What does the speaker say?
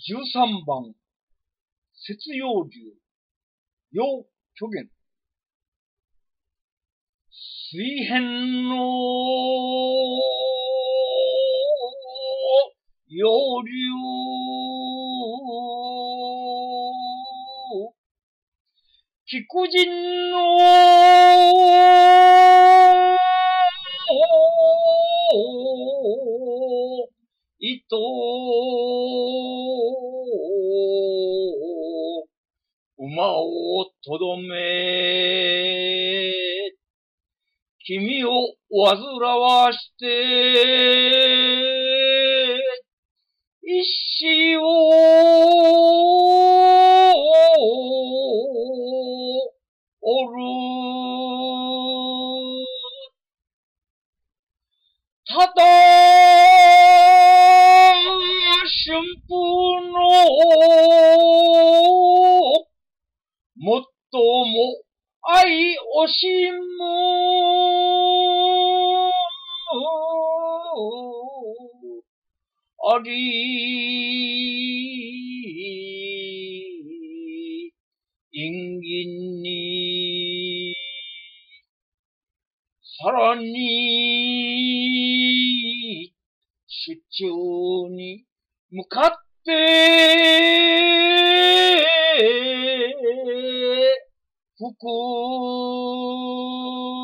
13番、節葉流、陽虚言。水辺の陽流、貴婦人の糸、馬をとどめ、君を煩わして、一死をおる。ただ、春風のもっとも愛惜しむあり陰銀にさらに出中に向かって吹く